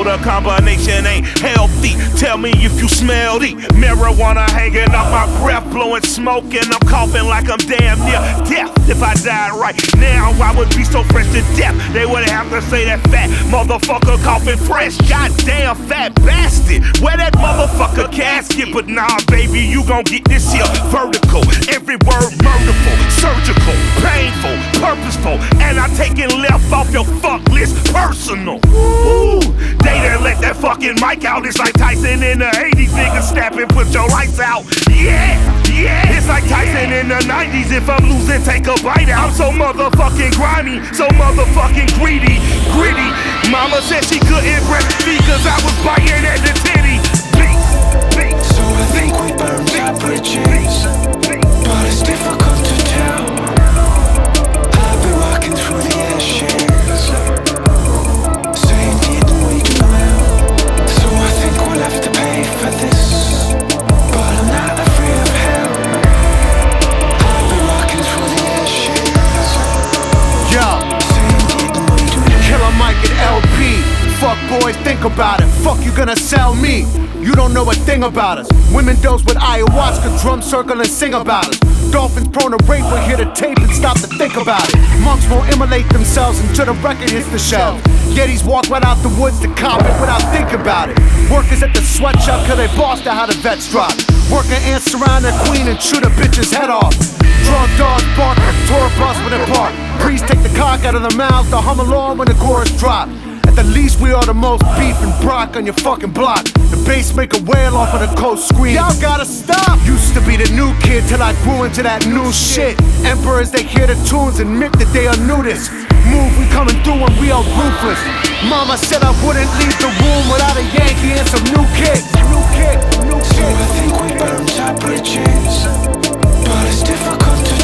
the combination ain't healthy. Tell me if you smell the marijuana hanging off my breath, blowing smoke, and I'm coughing like I'm damn near death. If I died right now, I would be so fresh to death. They would have to say that fat motherfucker coughing fresh. Goddamn fat bastard, where that motherfucker casket? But nah, baby, you gon' get this here vertical. Every word murderful, surgical, painful, purposeful, and I taking left off your fuck list personal. Ooh, they done let that fucking mic out. It's like Tyson in the 80s, nigga snapping, put your lights out. Yeah, yeah, it's like Tyson in the 90s. If I'm losing, take a bite out. I'm so motherfucking grimy, so motherfucking greedy, gritty. Mama said she couldn't breastfeed cause I was biting at the titty. So I think we burned our bridges, but it's difficult to tell. I've been walking through the ashes, saying didn't we do well? So I think we'll have to pay for this, but I'm not afraid of hell. I've been walking through the ashes, saying didn't we do well? Killer Mike and LP. Fuck boys, think about it. Fuck you gonna sell me? You don't know a thing about us. Women dose with ayahuasca, drum circle and sing about us. Dolphins prone to rape will hear the tape and stop to think about it. Monks won't immolate themselves until the record hits the shelves. Yetis walk right out the woods to cop it without thinking about it. Workers at the sweatshop cause they bossed out how the vets drop. Working ants surround their queen and shoot a bitch's head off. Drunk dogs bark, tour bus when they park. Priests take the cock out of their mouths to hum along when the chorus drop. At the least we are the most beef and brock on your fucking block. The bass make a wail off of the coast scream. Y'all gotta stop! Used to be the new kid till I grew into that new shit. Emperors, they hear the tunes and admit that they are nudist. Move, we coming through and we are ruthless. Mama said I wouldn't leave the room without a Yankee and some new kicks. So I think we burned our bridges, but it's difficult to